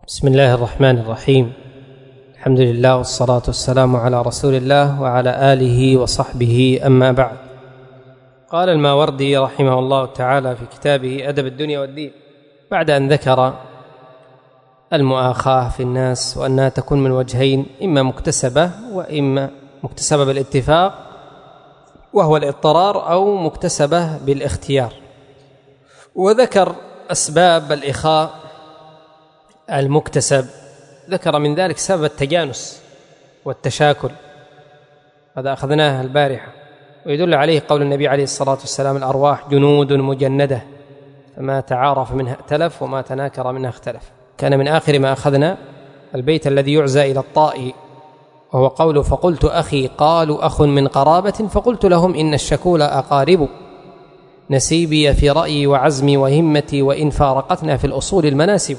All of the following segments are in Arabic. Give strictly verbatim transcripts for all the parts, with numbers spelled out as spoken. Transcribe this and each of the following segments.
بسم الله الرحمن الرحيم. الحمد لله والصلاة والسلام على رسول الله وعلى آله وصحبه، أما بعد. قال الماوردي رحمه الله تعالى في كتابه أدب الدنيا والدين، بعد أن ذكر المؤاخاة في الناس وأنها تكون من وجهين، إما مكتسبة وإما مكتسبة بالاتفاق وهو الاضطرار، أو مكتسبة بالاختيار، وذكر أسباب الإخاء المكتسب. ذكر من ذلك سبب التجانس والتشاكل، هذا أخذناه البارحة، ويدل عليه قول النبي عليه الصلاة والسلام: الأرواح جنود مجندة، فما تعارف منها ائتلف وما تناكر منها اختلف. كان من آخر ما أخذنا البيت الذي يعزى إلى الطائي، وهو قوله: فقلت أخي، قالوا أخ من قرابة، فقلت لهم إن الشكول أقارب، نسيبي في رأيي وعزمي وهمتي، وإن فارقتنا في الأصول المناسب.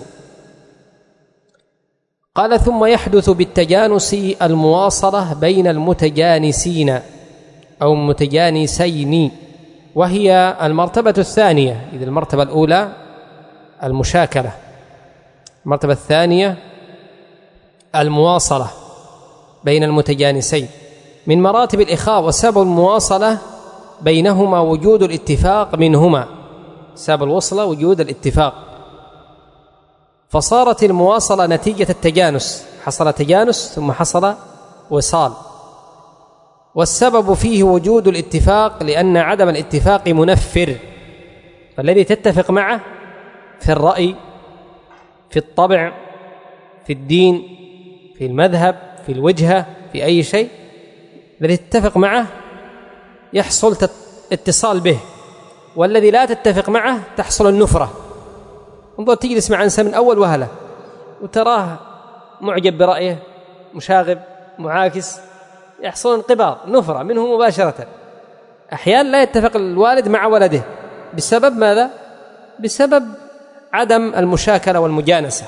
قال: ثم يحدث بالتجانس المواصلة بين المتجانسين أو متجانسين، وهي المرتبة الثانية. إذا المرتبة الأولى المشاكلة، المرتبة الثانية المواصلة بين المتجانسين. من مراتب الإخاء وسبب المواصلة بينهما وجود الاتفاق منهما، سبب الوصلة وجود الاتفاق، فصارت المواصلة نتيجة التجانس، حصل تجانس ثم حصل وصال، والسبب فيه وجود الاتفاق، لأن عدم الاتفاق منفر. فالذي تتفق معه في الرأي، في الطبع، في الدين، في المذهب، في الوجهة، في أي شيء، الذي تتفق معه يحصل اتصال به، والذي لا تتفق معه تحصل النفرة. انظر، تجلس مع إنسان من أول وهلة وتراه معجب برأيه، مشاغب، معاكس، يحصل انقباض، نفرة منه مباشرة. أحيانا لا يتفق الوالد مع ولده بسبب ماذا؟ بسبب عدم المشاكلة والمجانسة.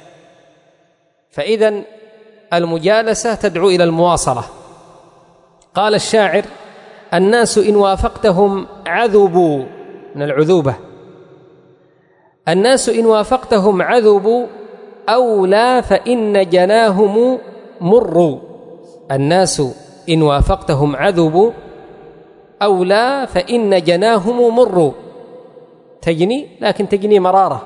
فإذا المجالسة تدعو إلى المواصلة. قال الشاعر: الناس إن وافقتهم عذبوا، من العذوبة، الناس إن وافقتهم عذبوا، أو لا فإن جناهم مروا. الناس إن وافقتهم عذبوا، أو لا فإن جناهم مروا. تجني، لكن تجني مرارة.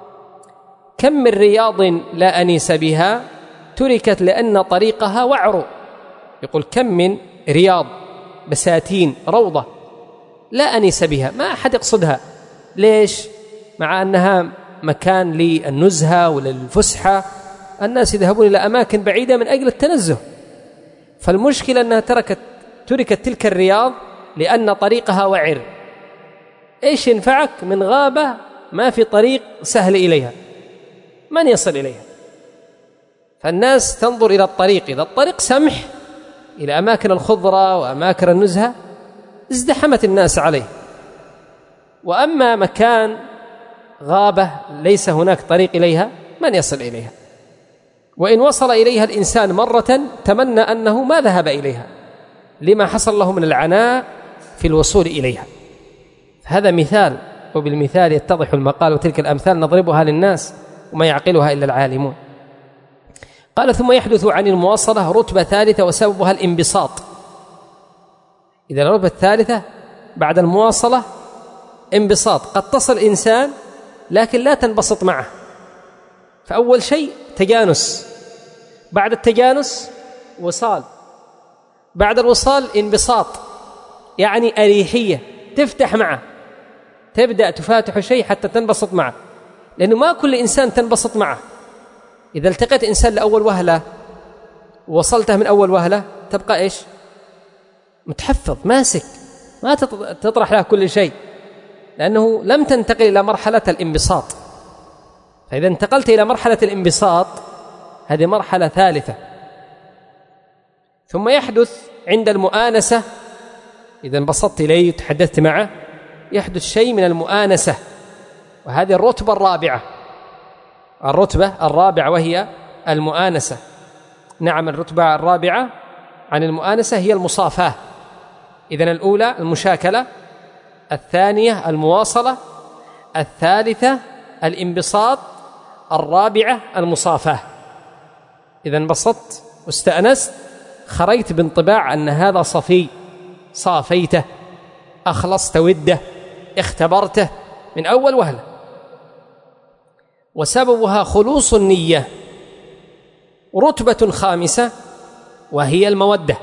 كم من رياض لا أنيس بها، تركت لأن طريقها وعر. يقول: كم من رياض، بساتين، روضة، لا أنيس بها، ما أحد يقصدها. ليش؟ مع أنها مكان للنزهة وللفسحة، الناس يذهبون إلى أماكن بعيدة من أجل التنزه. فالمشكلة أنها تركت تركت تلك الرياض لأن طريقها وعر. إيش ينفعك من غابة ما في طريق سهل إليها؟ من يصل إليها؟ فالناس تنظر إلى الطريق، إذا الطريق سمح إلى أماكن الخضرة وأماكن النزهة ازدحمت الناس عليه. وأما مكان غابة ليس هناك طريق إليها، من يصل إليها؟ وإن وصل إليها الإنسان مرة تمنى أنه ما ذهب إليها، لما حصل له من العناء في الوصول إليها. هذا مثال، وبالمثال يتضح المقال، وتلك الأمثال نضربها للناس وما يعقلها إلا العالمون. قال: ثم يحدث عن المواصلة رتبة ثالثة وسببها الانبساط. إذا الرتبة الثالثة بعد المواصلة انبساط. قد تصل إنسان لكن لا تنبسط معه. فأول شيء تجانس، بعد التجانس وصال، بعد الوصال انبساط، يعني أريحية، تفتح معه، تبدأ تفاتح شيء حتى تنبسط معه، لأنه ما كل إنسان تنبسط معه. إذا التقيت إنسان لأول وهلة ووصلته من أول وهلة، تبقى إيش؟ متحفظ، ماسك، ما تطرح له كل شيء، لأنه لم تنتقل إلى مرحلة الانبساط. فإذا انتقلت إلى مرحلة الانبساط، هذه مرحلة ثالثة. ثم يحدث عند المؤانسة، إذا انبسطت إليه وتحدثت معه، يحدث شيء من المؤانسة، وهذه الرتبة الرابعة، الرتبة الرابعة وهي المؤانسة. نعم، الرتبة الرابعة عن المؤانسة هي المصافاة. إذن الأولى المشاكلة، الثانية المواصلة، الثالثة الانبساط، الرابعة المصافاة. إذا انبسطت واستأنست خرجت بانطباع أن هذا صفي، صافيته، أخلصت وده، اختبرته من أول وهلة. وسببها خلوص النية. رتبة خامسة وهي المودة.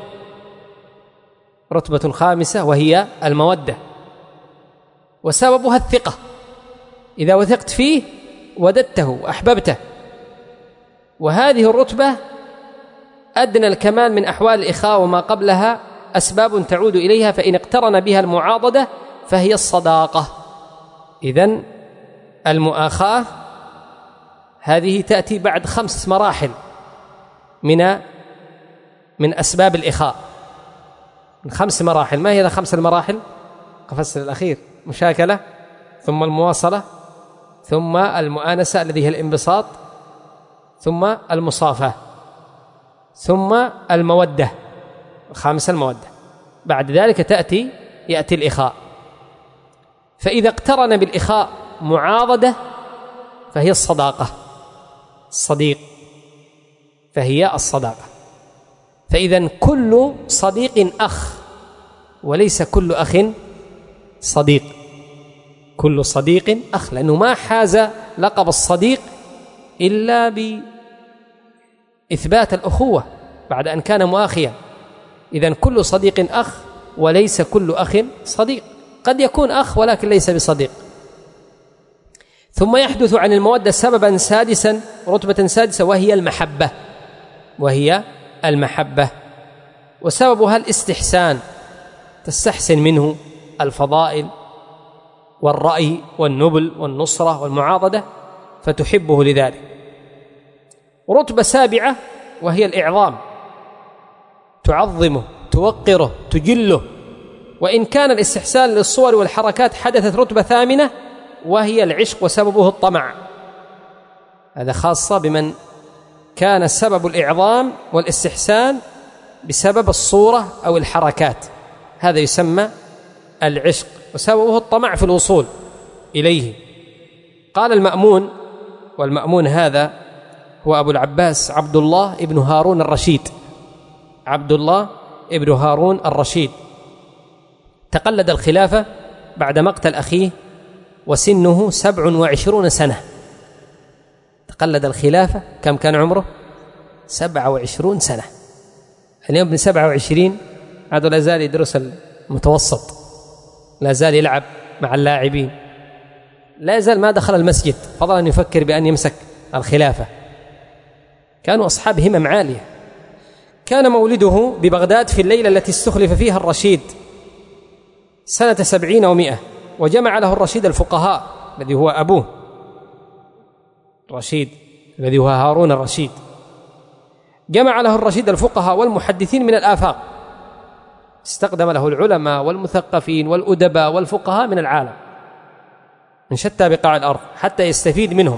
رتبة خامسة وهي المودة، وسببها الثقة. إذا وثقت فيه وددته وأحببته. وهذه الرتبة أدنى الكمال من أحوال الإخاء، وما قبلها أسباب تعود إليها، فإن اقترن بها المعاضدة فهي الصداقة. إذن المؤاخاة هذه تأتي بعد خمس مراحل من من أسباب الإخاء، من خمس مراحل. ما هي خمس المراحل؟ قفص الأخير مشاكلة، ثم المواصلة، ثم المؤانسة الذي هي الانبساط، ثم المصافاة، ثم المودة. الخامسة المودة. بعد ذلك تأتي يأتي الإخاء. فإذا اقترن بالإخاء معاضدة فهي الصداقة، الصديق، فهي الصداقة. فإذا كل صديق أخ، وليس كل أخ صديق. كل صديق أخ، لأنه ما حاز لقب الصديق إلا بإثبات الأخوة بعد أن كان مؤاخيا. إذن كل صديق أخ وليس كل أخ صديق. قد يكون أخ ولكن ليس بصديق. ثم يحدث عن المودة سببا سادسا، رتبة سادسة، وهي المحبة. وهي المحبة وسببها الاستحسان، تستحسن منه الفضائل والرأي والنبل والنصرة والمعاضدة فتحبه لذلك. رتبة سابعة وهي الإعظام، تعظمه، توقره، تجله. وإن كان الاستحسان للصور والحركات حدثت رتبة ثامنة وهي العشق، وسببه الطمع. هذا خاصة بمن كان سبب الإعظام والاستحسان بسبب الصورة أو الحركات، هذا يسمى العشق، وسببه الطمع في الوصول إليه. قال المأمون، والمأمون هذا هو أبو العباس عبد الله ابن هارون الرشيد. عبد الله ابن هارون الرشيد تقلد الخلافة بعد مقتل أخيه وسنه سبع وعشرون سنة. تقلد الخلافة، كم كان عمره؟ سبع وعشرون سنة. اليوم ابن سبع وعشرين هذا لا زال يدرس المتوسط، لا زال يلعب مع اللاعبين، لا يزال ما دخل المسجد فضلا أن يفكر بأن يمسك الخلافة. كانوا أصحاب همم عالية. كان مولده ببغداد في الليلة التي استخلف فيها الرشيد سنة سبعين ومئة، وجمع له الرشيد الفقهاء الذي هو أبوه الرشيد الذي هو هارون الرشيد. جمع له الرشيد الفقهاء والمحدثين من الآفاق، استقدم له العلماء والمثقفين والأدباء والفقهاء من العالم من شتى بقاع الأرض حتى يستفيد منهم.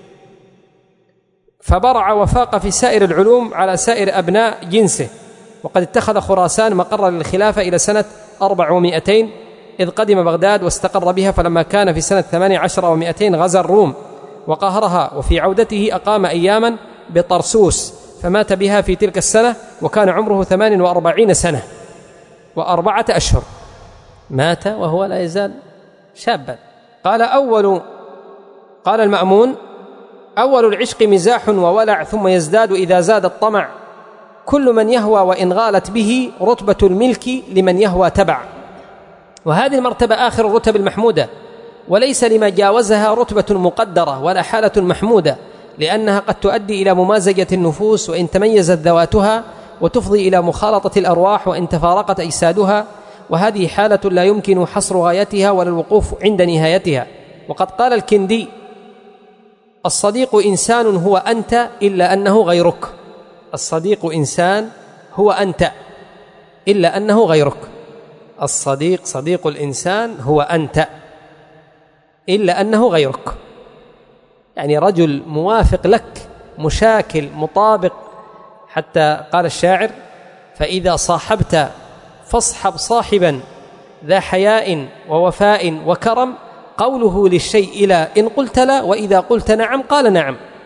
فبرع وفاق في سائر العلوم على سائر أبناء جنسه، وقد اتخذ خراسان مقرا للخلافة إلى سنة أربع ومئتين إذ قدم بغداد واستقر بها، فلما كان في سنة ثمانية عشر ومئتين غزا الروم وقهرها، وفي عودته أقام أياما بطرسوس فمات بها في تلك السنة وكان عمره ثمان وأربعين سنة وأربعة أشهر. مات وهو لا يزال شابا. قال أول قال المأمون: أول العشق مزاح وولع، ثم يزداد إذا زاد الطمع. كل من يهوى وإن غالت به رتبة الملك لمن يهوى تبع. وهذه المرتبة آخر الرتب المحمودة، وليس لما جاوزها رتبة مقدرة ولا حالة محمودة، لأنها قد تؤدي إلى ممازجة النفوس وإن تميزت ذواتها، وتفضي إلى مخالطة الأرواح وإن تفارقت أجسادها، وهذه حالة لا يمكن حصر غايتها ولا الوقوف عند نهايتها. وقد قال الكندي: الصديق إنسان هو أنت إلا أنه غيرك. الصديق إنسان هو أنت إلا أنه غيرك. الصديق صديق الإنسان هو أنت إلا أنه غيرك، يعني رجل موافق لك، مشاكل، مطابق. حتى قال الشاعر: فإذا صاحبت فاصحب صاحبا ذا حياء ووفاء وكرم، قوله للشيء لا إن قلت لا، وإذا قلت نعم قال نعم.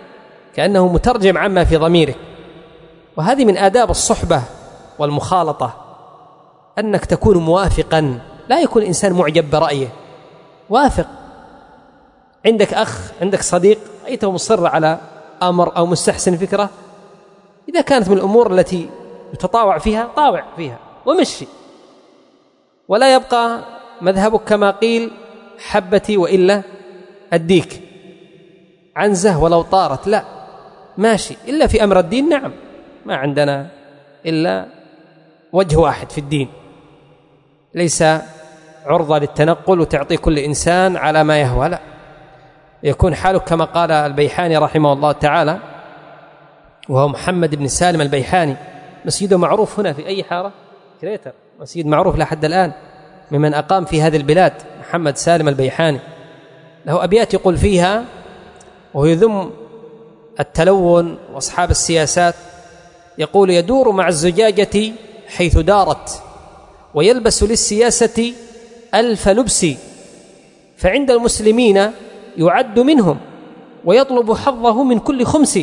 كأنه مترجم عما في ضميرك. وهذه من آداب الصحبة والمخالطة، أنك تكون موافقا، لا يكون الإنسان معجب برأيه، وافق. عندك أخ، عندك صديق، رأيته مصر على أمر أو مستحسن فكرة، إذا كانت من الأمور التي يتطاوع فيها طاوع فيها ومشي، ولا يبقى مذهبك كما قيل حبتي وإلا أديك، عنزة ولو طارت، لا، ماشي. إلا في أمر الدين نعم، ما عندنا إلا وجه واحد في الدين، ليس عرضة للتنقل وتعطي كل إنسان على ما يهوى، لا، يكون حالك كما قال البيحاني رحمه الله تعالى، وهو محمد بن سالم البيحاني، مسجده معروف هنا في أي حارة كريتر، مسجد معروف لحد الآن ممن أقام في هذه البلاد، محمد سالم البيحاني، له أبيات يقول فيها وهو يذم التلون وأصحاب السياسات، يقول: يدور مع الزجاجة حيث دارت، ويلبس للسياسة ألف لبس، فعند المسلمين يعد منهم، ويطلب حظه من كل خمس.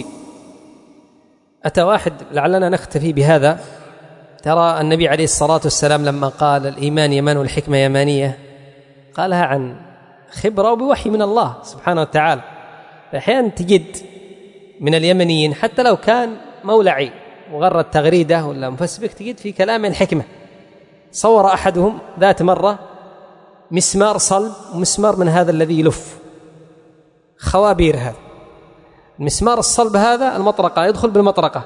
أتى واحد، لعلنا نختفي بهذا، ترى النبي عليه الصلاة والسلام لما قال الإيمان يمان والحكمة يمانية، قالها عن خبرة وبوحي من الله سبحانه وتعالى. أحيانا تجد من اليمنيين حتى لو كان مولعي مغرد تغريدة ولا مفسبك، تجد في كلام الحكمة. صور أحدهم ذات مرة مسمار صلب ومسمار من هذا الذي يلف، خوابير، هذا المسمار الصلب هذا المطرقة يدخل بالمطرقة،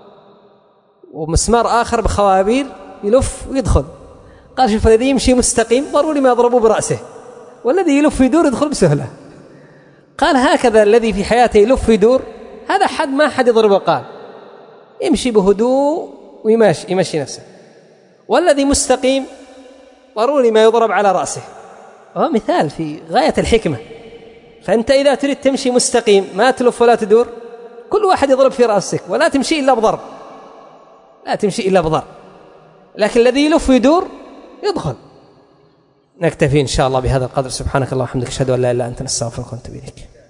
ومسمار آخر بخوابير يلف ويدخل. قال: شوف، الذي يمشي مستقيم ضروري ما يضربه برأسه، والذي يلف يدور يدخل بسهولة. قال: هكذا الذي في حياته يلف يدور، هذا حد ما حد يضربه، قال يمشي بهدوء ويمشي يمشي نفسه، والذي مستقيم ضروري ما يضرب على رأسه. وهو مثال في غاية الحكمة. فأنت إذا تريد تمشي مستقيم، ما تلف ولا تدور، كل واحد يضرب في رأسك، ولا تمشي إلا بضرب، لا تمشي إلا بضرب، لكن الذي يلف ويدور يدخل. نكتفي إن شاء الله بهذا القدر. سبحانك اللهم وبحمدك، أشهد أن لا إله إلا أنت، نستغفرك ونتوب إليك.